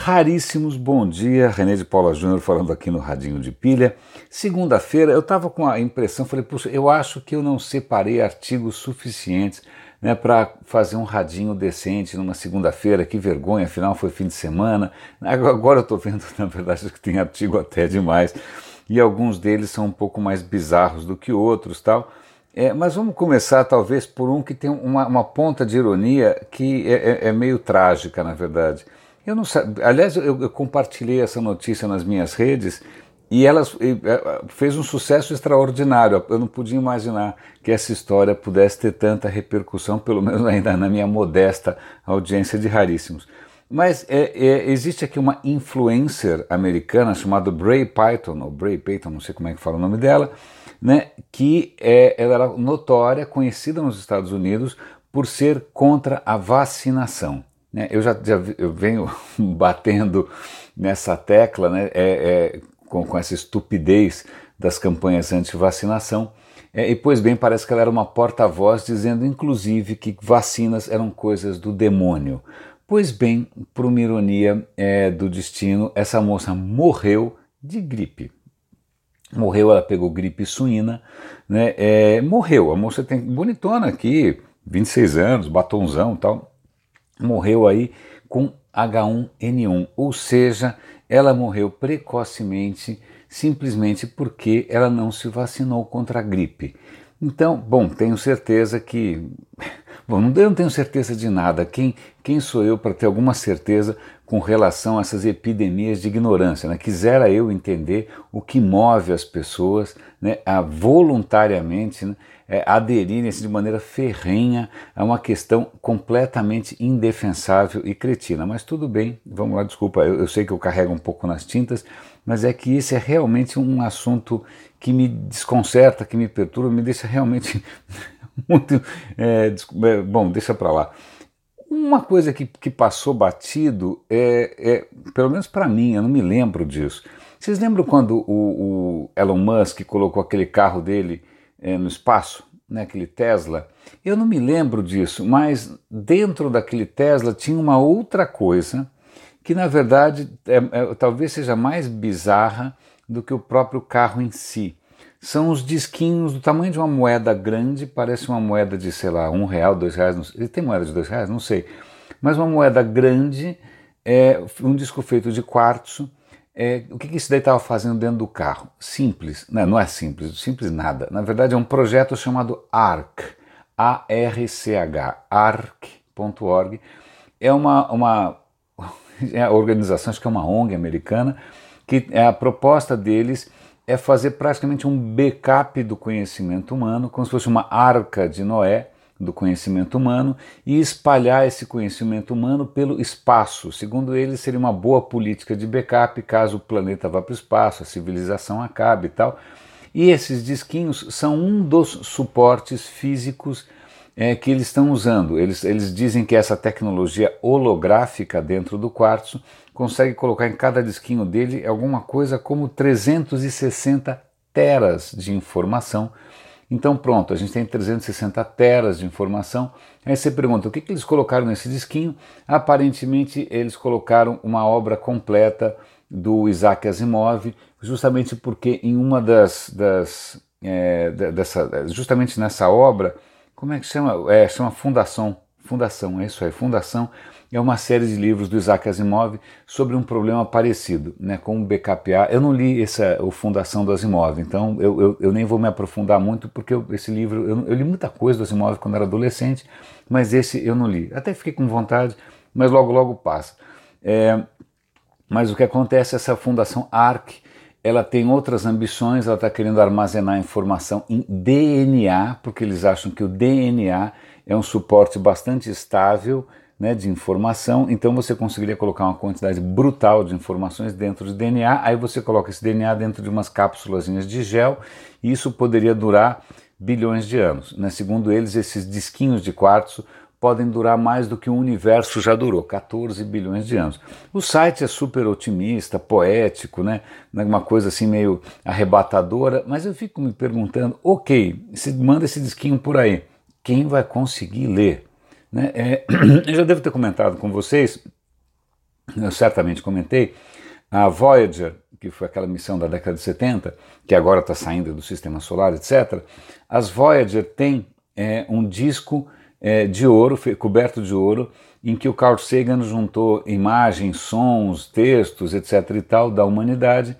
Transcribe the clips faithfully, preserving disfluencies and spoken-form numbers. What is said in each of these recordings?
Raríssimos, bom dia, René de Paula Júnior falando aqui no Radinho de Pilha. Segunda-feira eu estava com a impressão, falei, puxa, eu acho que eu não separei artigos suficientes, né, para fazer um radinho decente numa segunda-feira, que vergonha, afinal foi fim de semana. Agora eu estou vendo, na verdade, que tem artigo até demais, e alguns deles são um pouco mais bizarros do que outros, tal. É, mas vamos começar talvez por um que tem uma, uma ponta de ironia que é, é, é meio trágica, na verdade. Eu não sabia, aliás, eu, eu compartilhei essa notícia nas minhas redes e ela fez um sucesso extraordinário. Eu não podia imaginar que essa história pudesse ter tanta repercussão, pelo menos ainda na minha modesta audiência de Raríssimos. Mas é, é, existe aqui uma influencer americana chamada Bray Payton, ou Bray Payton, não sei como é que fala o nome dela, né, que é, ela era notória, conhecida nos Estados Unidos por ser contra a vacinação. Né? Eu já, já eu venho batendo nessa tecla, né, é, é, com, com essa estupidez das campanhas anti-vacinação, é, e pois bem, parece que ela era uma porta-voz dizendo inclusive que vacinas eram coisas do demônio. Pois bem, por uma ironia é, do destino, essa moça morreu de gripe. Morreu, ela pegou gripe suína, né? É, morreu, a moça tem bonitona aqui, vinte e seis anos, batonzão e tal, morreu aí com H um N um, ou seja, ela morreu precocemente, simplesmente porque ela não se vacinou contra a gripe. Então, bom, tenho certeza que... Bom, eu não tenho certeza de nada. Quem, quem sou eu para ter alguma certeza com relação a essas epidemias de ignorância? Né? Quisera eu entender o que move as pessoas, né, a voluntariamente, né, é, aderirem de maneira ferrenha a uma questão completamente indefensável e cretina. Mas tudo bem, vamos lá, desculpa, eu, eu sei que eu carrego um pouco nas tintas, mas é que esse é realmente um assunto que me desconcerta, que me perturba, me deixa realmente... Muito, é, bom, deixa pra lá. Uma coisa que, que passou batido, é, é pelo menos para mim, eu não me lembro disso. Vocês lembram quando o, o Elon Musk colocou aquele carro dele é, no espaço, né, aquele Tesla? Eu não me lembro disso, mas dentro daquele Tesla tinha uma outra coisa que na verdade é, é, talvez seja mais bizarra do que o próprio carro em si. São os disquinhos do tamanho de uma moeda grande, parece uma moeda de, sei lá, um real, dois reais, não sei. Ele tem moeda de dois reais? Não sei. Mas uma moeda grande, é, um disco feito de quartzo. É, o que, que isso daí estava fazendo dentro do carro? Simples, não, não é simples, simples nada. Na verdade é um projeto chamado ARC, A R C H, arc ponto org. É uma, uma é a organização, acho que é uma O N G americana, que é a proposta deles... é fazer praticamente um backup do conhecimento humano, como se fosse uma arca de Noé do conhecimento humano, e espalhar esse conhecimento humano pelo espaço. Segundo eles, seria uma boa política de backup caso o planeta vá para o espaço, a civilização acabe e tal. E esses disquinhos são um dos suportes físicos é, que eles estão usando. Eles, eles dizem que essa tecnologia holográfica dentro do quartzo consegue colocar em cada disquinho dele alguma coisa como trezentos e sessenta teras de informação. Então pronto, a gente tem trezentos e sessenta teras de informação. Aí você pergunta, o que, que eles colocaram nesse disquinho? Aparentemente eles colocaram uma obra completa do Isaac Asimov, justamente porque em uma das... das é, dessa, justamente nessa obra, como é que chama? É, chama Fundação. Fundação, é isso aí, Fundação é uma série de livros do Isaac Asimov sobre um problema parecido, né, com o backupear. Eu não li essa, o Fundação do Asimov, então eu, eu, eu nem vou me aprofundar muito, porque eu, esse livro, eu, eu li muita coisa do Asimov quando era adolescente, mas esse eu não li. Até fiquei com vontade, mas logo logo passa. É, mas o que acontece, essa Fundação ARC, ela tem outras ambições, ela está querendo armazenar informação em D N A, porque eles acham que o D N A é um suporte bastante estável, né, de informação, então você conseguiria colocar uma quantidade brutal de informações dentro de D N A, aí você coloca esse D N A dentro de umas cápsulazinhas de gel, e isso poderia durar bilhões de anos. Né? Segundo eles, esses disquinhos de quartzo podem durar mais do que o universo já durou, quatorze bilhões de anos. O site é super otimista, poético, né? Uma coisa assim meio arrebatadora, mas eu fico me perguntando, ok, se manda esse disquinho por aí, quem vai conseguir ler? Né? É, eu já devo ter comentado com vocês eu certamente comentei, a Voyager, que foi aquela missão da década de setenta, que agora está saindo do sistema solar, etcétera, as Voyager têm é, um disco é, de ouro, coberto de ouro, em que o Carl Sagan juntou imagens, sons, textos, etc e tal, da humanidade.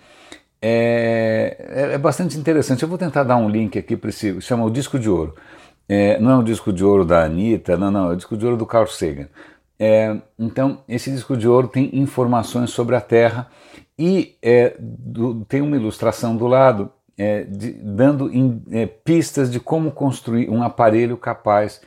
É, é bastante interessante. Eu vou tentar dar um link aqui para esse, chama o disco de ouro. É, não é o disco de ouro da Anitta, não, não, é o disco de ouro do Carl Sagan. É, então, esse disco de ouro tem informações sobre a Terra e é, do, tem uma ilustração do lado é, de, dando in, é, pistas de como construir um aparelho capaz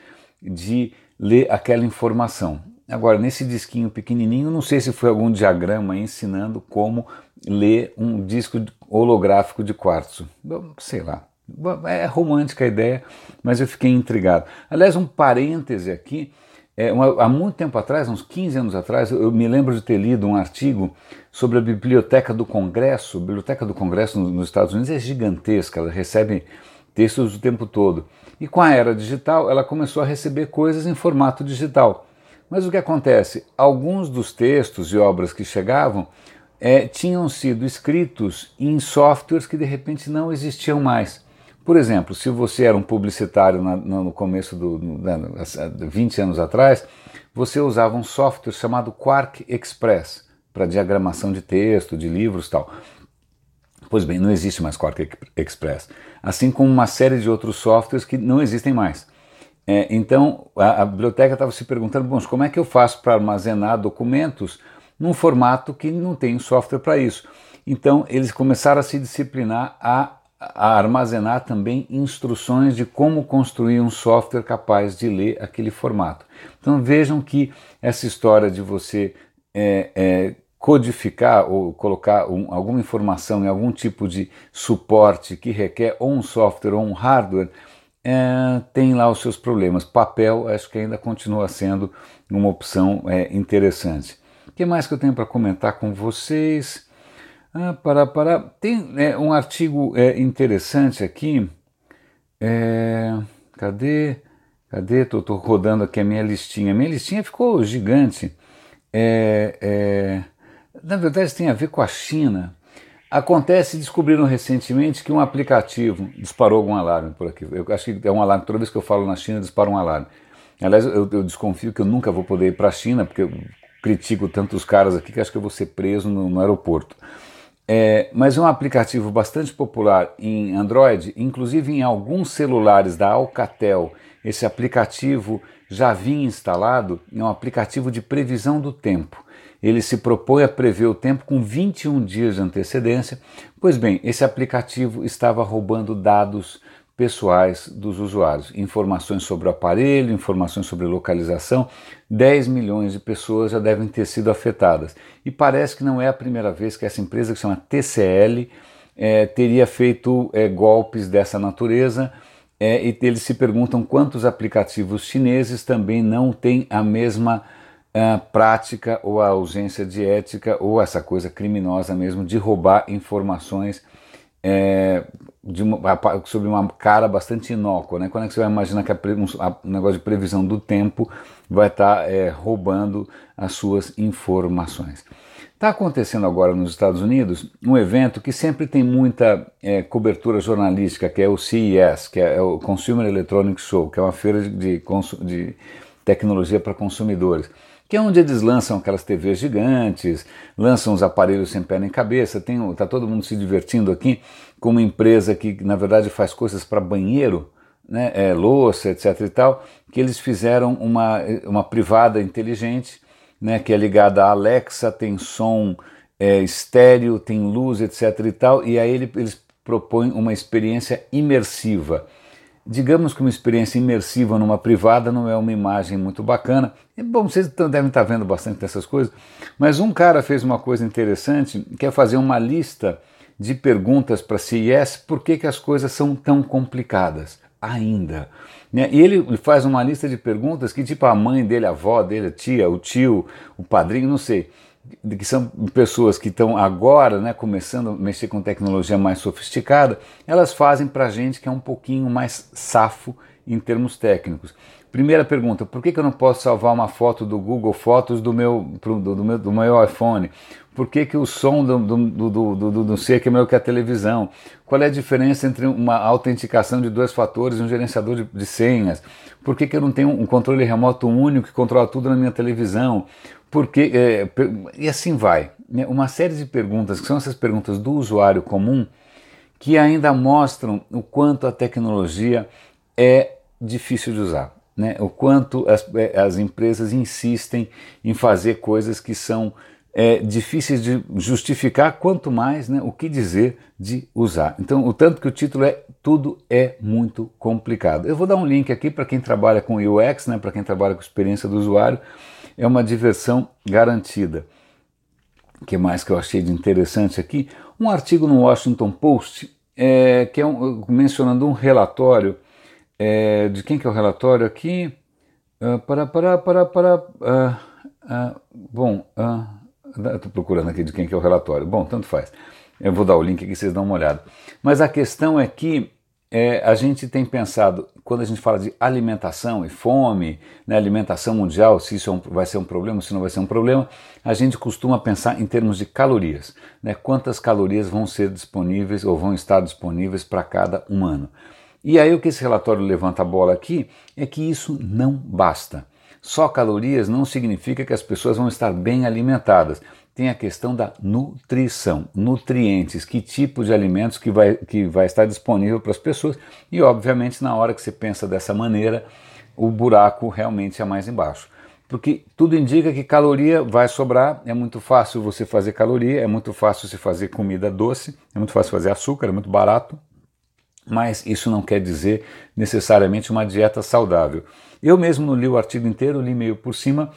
de ler aquela informação. Agora, nesse disquinho pequenininho, não sei se foi algum diagrama ensinando como ler um disco holográfico de quartzo. Sei lá. É romântica a ideia, mas eu fiquei intrigado. Aliás, um parêntese aqui, é, uma, há muito tempo atrás, uns quinze anos atrás, eu, eu me lembro de ter lido um artigo sobre a Biblioteca do Congresso. A Biblioteca do Congresso nos, nos Estados Unidos é gigantesca, ela recebe textos o tempo todo. E com a era digital, ela começou a receber coisas em formato digital. Mas o que acontece? Alguns dos textos e obras que chegavam é, tinham sido escritos em softwares que de repente não existiam mais. Por exemplo, se você era um publicitário na, no começo do no, vinte anos atrás, você usava um software chamado Quark Express para diagramação de texto, de livros e tal. Pois bem, não existe mais Quark Express, assim como uma série de outros softwares que não existem mais. É, então a, a biblioteca estava se perguntando, bom, como é que eu faço para armazenar documentos num formato que não tem software para isso? Então eles começaram a se disciplinar a a armazenar também instruções de como construir um software capaz de ler aquele formato. Então vejam que essa história de você é, é, codificar ou colocar um, alguma informação em algum tipo de suporte que requer ou um software ou um hardware, é, tem lá os seus problemas. Papel acho que ainda continua sendo uma opção é, interessante. O que mais que eu tenho para comentar com vocês? Ah, para, para. Tem é, um artigo é, interessante aqui. É, cadê? Cadê? Estou rodando aqui a minha listinha. A minha listinha ficou gigante. É, é, na verdade, tem a ver com a China. Acontece, descobriram recentemente que um aplicativo disparou algum alarme por aqui. Eu acho que é um alarme. Toda vez que eu falo na China, dispara um alarme. Aliás, eu, eu desconfio que eu nunca vou poder ir para a China, porque eu critico tantos caras aqui que acho que eu vou ser preso no, no aeroporto. É, mas é um aplicativo bastante popular em Android, inclusive em alguns celulares da Alcatel. Esse aplicativo já vinha instalado, é um aplicativo de previsão do tempo. Ele se propõe a prever o tempo com vinte e um dias de antecedência. Pois bem, esse aplicativo estava roubando dados pessoais dos usuários, informações sobre o aparelho, informações sobre localização. dez milhões de pessoas já devem ter sido afetadas. E parece que não é a primeira vez que essa empresa, que chama T C L, é, teria feito é, golpes dessa natureza, é, e eles se perguntam quantos aplicativos chineses também não têm a mesma a prática ou a ausência de ética ou essa coisa criminosa mesmo de roubar informações é, de uma, sobre uma cara bastante inócua, né? Quando é que você vai imaginar que o negócio de previsão do tempo vai estar tá, é, roubando as suas informações? Está acontecendo agora nos Estados Unidos um evento que sempre tem muita é, cobertura jornalística, que é o C E S, que é o Consumer Electronics Show, que é uma feira de, de, de tecnologia para consumidores, que é onde eles lançam aquelas T Vs gigantes, lançam os aparelhos sem pé nem cabeça. Está todo mundo se divertindo aqui com uma empresa que na verdade faz coisas para banheiro, né, é, louça, etc e tal, que eles fizeram uma, uma privada inteligente, né, que é ligada à Alexa, tem som é, estéreo, tem luz, etc e tal, e aí ele, eles propõem uma experiência imersiva. Digamos que uma experiência imersiva numa privada não é uma imagem muito bacana. E, bom, vocês devem estar vendo bastante dessas coisas, mas um cara fez uma coisa interessante, que é fazer uma lista de perguntas para C E S, por que que as coisas são tão complicadas ainda. Né? E ele faz uma lista de perguntas que tipo a mãe dele, a avó dele, a tia, o tio, o padrinho, não sei, que são pessoas que estão agora, né, começando a mexer com tecnologia mais sofisticada, elas fazem para gente que é um pouquinho mais safo em termos técnicos. Primeira pergunta, por que, que eu não posso salvar uma foto do Google Fotos do meu, do, do meu, do meu iPhone? Por que, que o som do, do, do, do, do, do C é melhor que a televisão? Qual é a diferença entre uma autenticação de dois fatores e um gerenciador de, de senhas? Por que, que eu não tenho um controle remoto único que controla tudo na minha televisão? Por que, é, e assim vai. Né? Uma série de perguntas, que são essas perguntas do usuário comum, que ainda mostram o quanto a tecnologia é difícil de usar, né? O quanto as, as empresas insistem em fazer coisas que são é, difíceis de justificar, quanto mais, né, o que dizer de usar. Então, o tanto que o título é Tudo é Muito Complicado. Eu vou dar um link aqui para quem trabalha com U X, né, para quem trabalha com experiência do usuário, é uma diversão garantida. O que mais que eu achei de interessante aqui? Um artigo no Washington Post, é, que é um, mencionando um relatório, é, de quem que é o relatório aqui? Uh, para, para, para, para, uh, uh, bom, uh, estou procurando aqui de quem que é o relatório. Bom, tanto faz. Eu vou dar o link aqui, vocês dão uma olhada. Mas a questão é que é, a gente tem pensado, quando a gente fala de alimentação e fome, né, alimentação mundial, se isso é um, vai ser um problema, se não vai ser um problema, a gente costuma pensar em termos de calorias, né, quantas calorias vão ser disponíveis ou vão estar disponíveis para cada humano. E aí o que esse relatório levanta a bola aqui é que isso não basta. Só calorias não significa que as pessoas vão estar bem alimentadas. Tem a questão da nutrição, nutrientes, que tipo de alimentos que vai, que vai estar disponível para as pessoas. E obviamente na hora que você pensa dessa maneira, o buraco realmente é mais embaixo. Porque tudo indica que caloria vai sobrar, é muito fácil você fazer caloria, é muito fácil você fazer comida doce, é muito fácil fazer açúcar, é muito barato. Mas isso não quer dizer necessariamente uma dieta saudável. Eu mesmo não li o artigo inteiro, li meio por cima,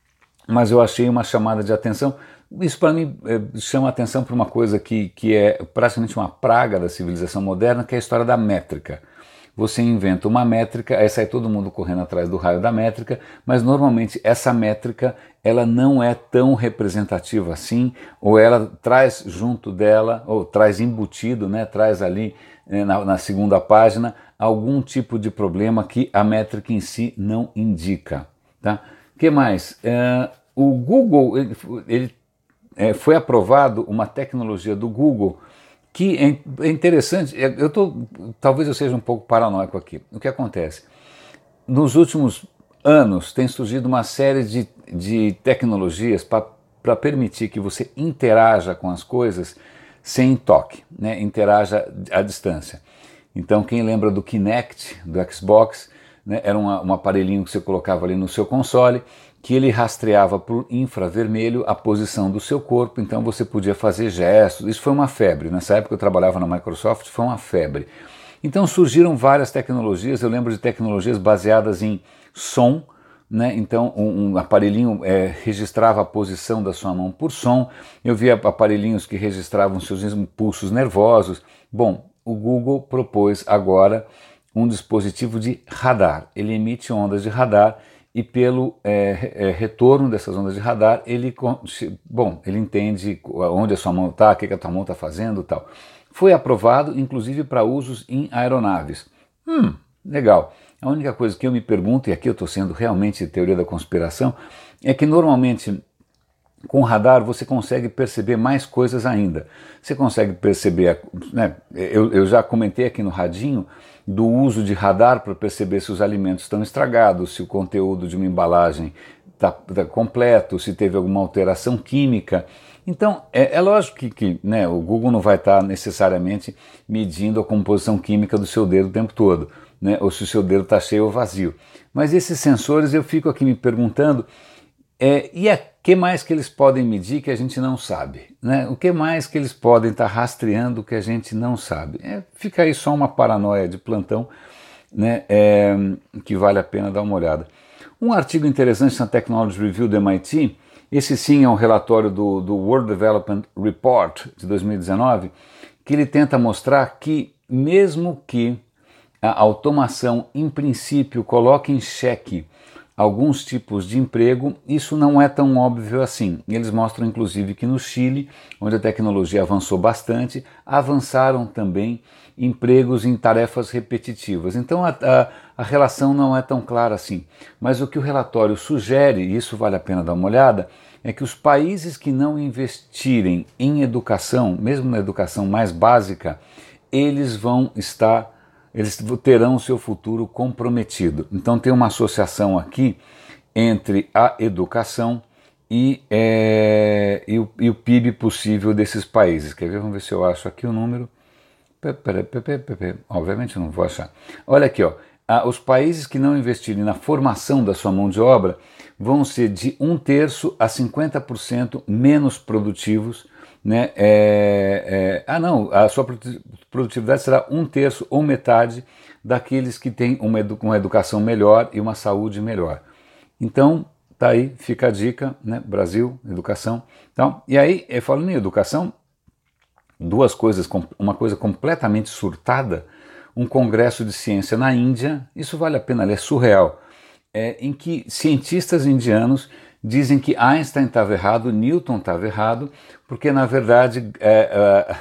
mas eu achei uma chamada de atenção. Isso para mim é, chama atenção para uma coisa que, que é praticamente uma praga da civilização moderna, que é a história da métrica. Você inventa uma métrica, aí sai todo mundo correndo atrás do raio da métrica, mas normalmente essa métrica ela não é tão representativa assim, ou ela traz junto dela, ou traz embutido, né, traz ali na, na segunda página, algum tipo de problema que a métrica em si não indica. Tá? O que mais? É, o Google, ele, ele é, foi aprovado uma tecnologia do Google que é interessante. Eu tô, talvez eu seja um pouco paranoico aqui. O que acontece? Nos últimos anos tem surgido uma série de, de tecnologias para permitir que você interaja com as coisas sem toque, né? Interaja à distância. Então quem lembra do Kinect, do Xbox, né? Era uma, um aparelhinho que você colocava ali no seu console, que ele rastreava por infravermelho a posição do seu corpo, então você podia fazer gestos. Isso foi uma febre, nessa época eu trabalhava na Microsoft, foi uma febre. Então surgiram várias tecnologias, eu lembro de tecnologias baseadas em som, né? Então um, um aparelhinho é, registrava a posição da sua mão por som, eu via aparelhinhos que registravam seus impulsos nervosos. Bom, o Google propôs agora um dispositivo de radar, ele emite ondas de radar, e pelo é, é, retorno dessas ondas de radar, ele, bom, ele entende onde a sua mão está, o que a tua mão está fazendo e tal. Foi aprovado, inclusive, para usos em aeronaves. Hum, legal. A única coisa que eu me pergunto, e aqui eu estou sendo realmente teoria da conspiração, é que normalmente com radar você consegue perceber mais coisas ainda. Você consegue perceber, né, eu, eu já comentei aqui no radinho, do uso de radar para perceber se os alimentos estão estragados, se o conteúdo de uma embalagem está tá completo, se teve alguma alteração química. Então, é, é lógico que, que né, o Google não vai estar tá necessariamente medindo a composição química do seu dedo o tempo todo, né, ou se o seu dedo está cheio ou vazio. Mas esses sensores, eu fico aqui me perguntando, é, e o que mais que eles podem medir que a gente não sabe? Né? O que mais que eles podem estar tá rastreando que a gente não sabe? É, fica aí só uma paranoia de plantão, né, é, que vale a pena dar uma olhada. Um artigo interessante na Technology Review do M I T, esse sim é um relatório do, do World Development Report de dois mil e dezenove, que ele tenta mostrar que mesmo que a automação, em princípio, coloque em xeque alguns tipos de emprego, isso não é tão óbvio assim. Eles mostram inclusive que no Chile, onde a tecnologia avançou bastante, avançaram também empregos em tarefas repetitivas. Então a, a, a relação não é tão clara assim. Mas o que o relatório sugere, e isso vale a pena dar uma olhada, é que os países que não investirem em educação, mesmo na educação mais básica, eles vão estar, eles terão o seu futuro comprometido. Então tem uma associação aqui entre a educação e, é, e, o, e o P I B possível desses países. Quer ver? Vamos ver se eu acho aqui o número. Obviamente não vou achar. Olha aqui, ó. Os países que não investirem na formação da sua mão de obra vão ser de um terço a cinquenta por cento menos produtivos, né? É, é, ah não, a sua produtividade será um terço ou metade daqueles que têm uma, edu uma educação melhor e uma saúde melhor. Então, tá aí, fica a dica, né? Brasil, educação. Então, e aí, falando em educação, duas coisas, uma coisa completamente surtada, um congresso de ciência na Índia, isso vale a pena ler, é surreal, é, em que cientistas indianos dizem que Einstein estava errado, Newton estava errado, porque na verdade é,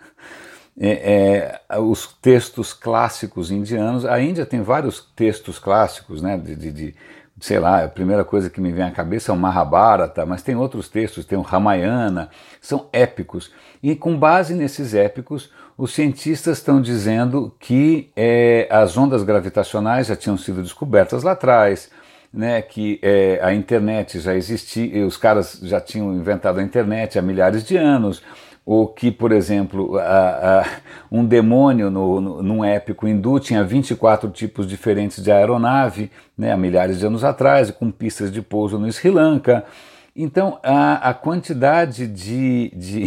é, é, os textos clássicos indianos, a Índia tem vários textos clássicos, né, de, de, de sei lá, a primeira coisa que me vem à cabeça é o Mahabharata, mas tem outros textos, tem o Ramayana, são épicos. E com base nesses épicos, os cientistas estão dizendo que é, as ondas gravitacionais já tinham sido descobertas lá atrás, né, que é, a internet já existia, os caras já tinham inventado a internet há milhares de anos, ou que, por exemplo, a, a, um demônio no, no, num épico hindu tinha vinte e quatro tipos diferentes de aeronave, né, há milhares de anos atrás, com pistas de pouso no Sri Lanka. Então, a, a quantidade de, de,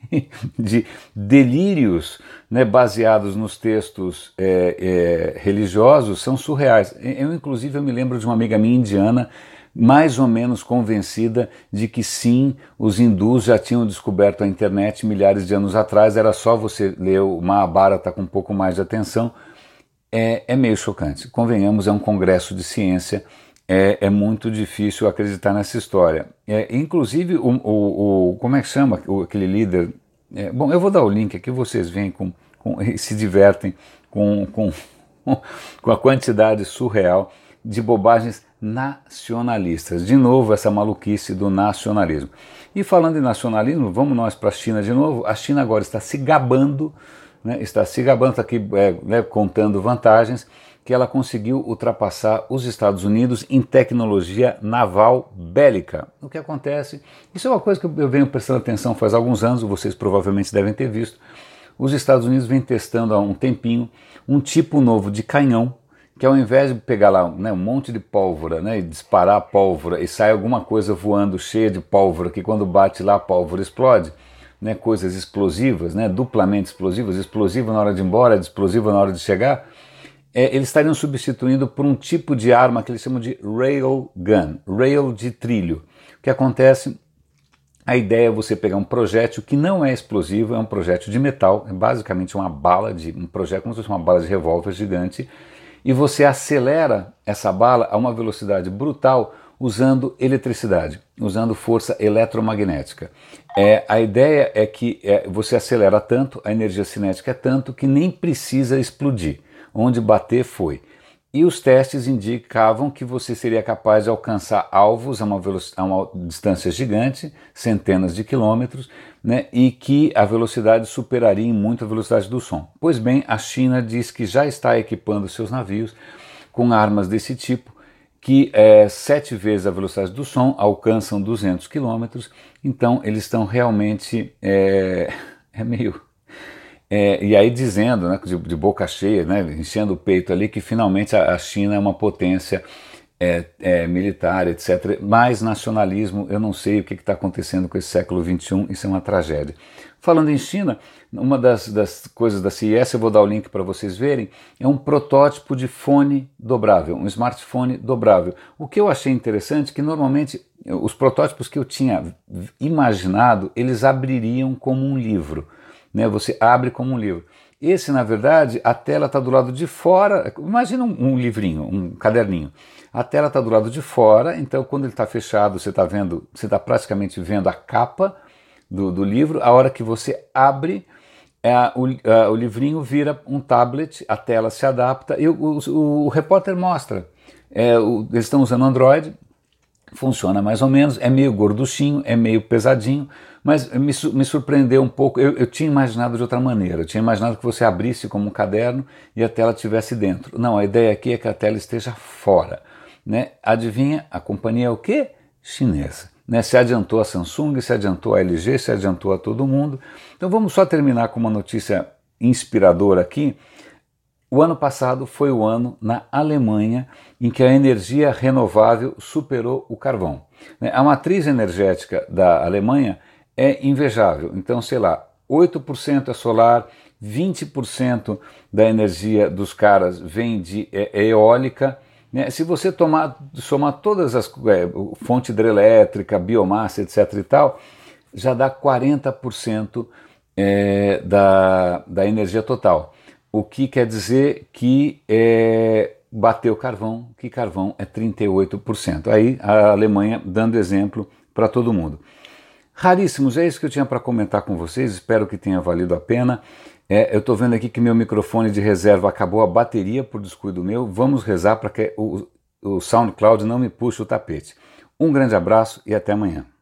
de delírios, né, baseados nos textos é, é, religiosos são surreais. Eu, inclusive, eu me lembro de uma amiga minha indiana, mais ou menos convencida de que sim, os hindus já tinham descoberto a internet milhares de anos atrás, era só você ler o Mahabharata com um pouco mais de atenção. É, é meio chocante. Convenhamos, é um congresso de ciência, é, é muito difícil acreditar nessa história. É, inclusive, o, o, o, como é que chama o, aquele líder? É, bom, eu vou dar o link aqui, vocês veem com, com, e se divertem com, com, com a quantidade surreal de bobagens nacionalistas. De novo, essa maluquice do nacionalismo. E falando em nacionalismo, vamos nós para a China de novo. A China agora está se gabando, né, está se gabando, está aqui é, né, contando vantagens, que ela conseguiu ultrapassar os Estados Unidos em tecnologia naval bélica. O que acontece? Isso é uma coisa que eu venho prestando atenção faz alguns anos, vocês provavelmente devem ter visto. Os Estados Unidos vêm testando há um tempinho um tipo novo de canhão, que ao invés de pegar lá, né, um monte de pólvora, né, e disparar a pólvora e sai alguma coisa voando cheia de pólvora, que quando bate lá a pólvora explode, né, coisas explosivas, né, duplamente explosivas, explosivo na hora de ir embora, explosivo na hora de chegar, é, eles estariam substituindo por um tipo de arma que eles chamam de railgun, rail de trilho. O que acontece? A ideia é você pegar um projétil que não é explosivo, é um projétil de metal, é basicamente uma bala, de um projétil como se fosse uma bala de revólver gigante, e você acelera essa bala a uma velocidade brutal usando eletricidade, usando força eletromagnética. É, a ideia é que é, você acelera tanto, a energia cinética é tanto, que nem precisa explodir. Onde bater foi. E os testes indicavam que você seria capaz de alcançar alvos a uma, a uma distância gigante, centenas de quilômetros, né, e que a velocidade superaria em muito a velocidade do som. Pois bem, a China diz que já está equipando seus navios com armas desse tipo, que é sete vezes a velocidade do som, alcançam duzentos quilômetros, então eles estão realmente, é, é meio... É, e aí dizendo, né, de, de boca cheia, né, enchendo o peito ali, que finalmente a, a China é uma potência é, é, militar, etcétera. Mais nacionalismo, eu não sei o que está acontecendo com esse século vinte e um, isso é uma tragédia. Falando em China, uma das, das coisas da C E S, eu vou dar o link para vocês verem, é um protótipo de fone dobrável, um smartphone dobrável. O que eu achei interessante é que normalmente os protótipos que eu tinha imaginado, eles abririam como um livro. Né, você abre como um livro. Esse, na verdade, a tela está do lado de fora, imagina um, um livrinho, um caderninho. A tela está do lado de fora, então quando ele está fechado, você está vendo, você está praticamente vendo a capa do, do livro. A hora que você abre, é, o, é, o livrinho vira um tablet, a tela se adapta e o, o, o repórter mostra. É, o, eles estão usando Android, funciona mais ou menos, é meio gorduchinho, é meio pesadinho, mas me, me surpreendeu um pouco. Eu, eu tinha imaginado de outra maneira, eu tinha imaginado que você abrisse como um caderno e a tela estivesse dentro. Não, a ideia aqui é que a tela esteja fora, né? Adivinha, a companhia é o quê? Chinesa. Né? Se adiantou a Samsung, se adiantou a L G, se adiantou a todo mundo. Então vamos só terminar com uma notícia inspiradora aqui. O ano passado foi o ano na Alemanha em que a energia renovável superou o carvão. A matriz energética da Alemanha é invejável. Então, sei lá, oito por cento é solar, vinte por cento da energia dos caras vem de eólica. Se você tomar, somar todas as é, fonte hidrelétrica, biomassa, etc e tal, já dá quarenta por cento é, da, da energia total. O que quer dizer que é, bateu carvão, que carvão é trinta e oito por cento. Aí a Alemanha dando exemplo para todo mundo. Raríssimos, é isso que eu tinha para comentar com vocês, espero que tenha valido a pena. É, eu estou vendo aqui que meu microfone de reserva acabou a bateria por descuido meu. Vamos rezar para que o, o SoundCloud não me puxe o tapete. Um grande abraço e até amanhã.